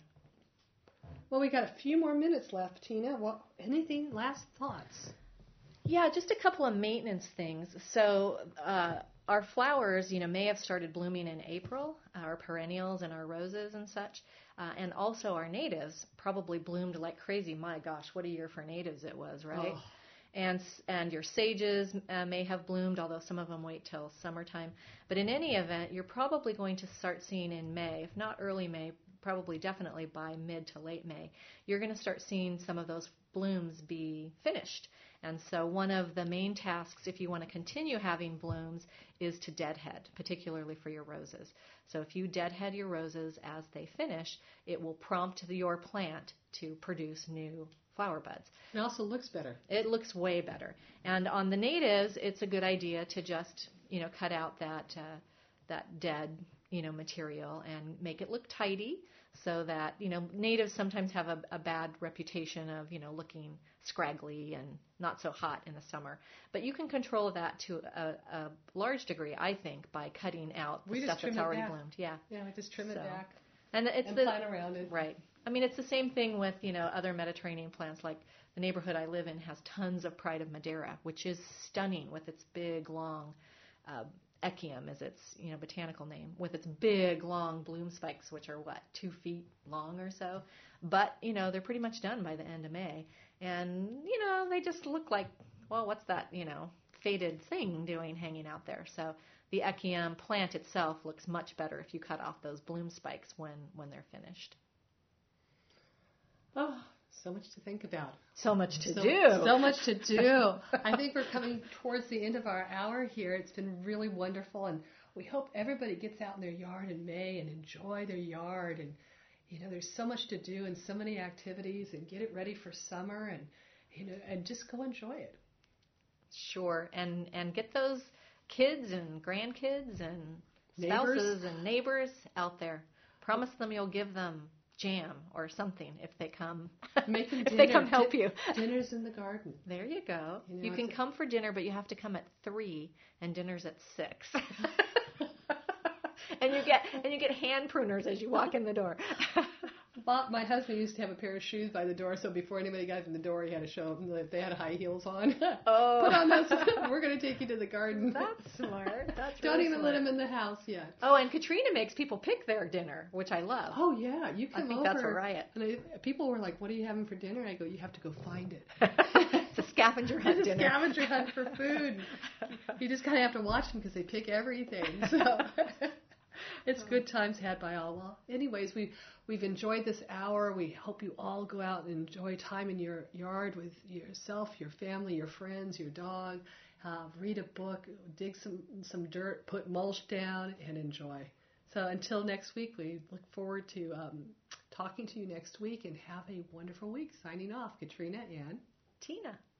Well, we got a few more minutes left, Tina. What, anything, last thoughts? Yeah, just a couple of maintenance things. So uh, our flowers, you know, may have started blooming in April, our perennials and our roses and such. Uh, and also our natives probably bloomed like crazy. My gosh, what a year for natives it was, right? Oh. And and your sages uh, may have bloomed, although some of them wait till summertime. But in any event, you're probably going to start seeing in May, if not early May, probably definitely by mid to late May, you're going to start seeing some of those blooms be finished. And so one of the main tasks, if you want to continue having blooms, is to deadhead, particularly for your roses. So if you deadhead your roses as they finish, it will prompt the, your plant to produce new flower buds. It also looks better. It looks way better. And on the natives, it's a good idea to just, you know, cut out that uh, that dead, you know, material and make it look tidy, so that, you know, natives sometimes have a, a bad reputation of, you know, looking scraggly and not so hot in the summer. But you can control that to a, a large degree, I think, by cutting out the we stuff that's already back. bloomed. Yeah. Yeah, we just trim So. it back And it's and the plant around it. Right. I mean, it's the same thing with, you know, other Mediterranean plants. Like the neighborhood I live in has tons of Pride of Madeira, which is stunning with its big, long, uh, Echium is its, you know, botanical name, with its big, long bloom spikes, which are, what, two feet long or so. But, you know, they're pretty much done by the end of May. And, you know, they just look like, well, what's that, you know, faded thing doing hanging out there? So the Echium plant itself looks much better if you cut off those bloom spikes when, when they're finished. Oh, so much to think about. So much to so, do. So much to do. I think we're coming towards the end of our hour here. It's been really wonderful, and we hope everybody gets out in their yard in May and enjoy their yard. And, you know, there's so much to do and so many activities, and get it ready for summer, and, you know, and just go enjoy it. Sure. And, and get those kids and grandkids and Neighbors. spouses and neighbors out there. Promise them you'll give them jam or something if they come. Make them if dinner. they come help Di- you. Dinner's in the garden. There you go. You know, you can it's a- come for dinner, but you have to come at three, and dinner's at six. And you get and you get hand pruners as you walk in the door. Bob, my husband used to have a pair of shoes by the door, so before anybody got in the door, he had to show them that they had high heels on. Oh. Put on those. We're going to take you to the garden. That's smart. That's Don't really even smart. let him in the house yet. Oh, and Katrina makes people pick their dinner, which I love. Oh, yeah. You come I think over. that's a riot. And I, people were like, what are you having for dinner? I go, you have to go find it. It's a scavenger hunt It's a dinner. scavenger hunt for food. You just kind of have to watch them because they pick everything. So it's good times had by all. Well, anyways, we've, we've enjoyed this hour. We hope you all go out and enjoy time in your yard with yourself, your family, your friends, your dog. Uh, read a book, dig some, some dirt, put mulch down, and enjoy. So until next week, we look forward to um, talking to you next week, and have a wonderful week. Signing off, Katrina and Tina.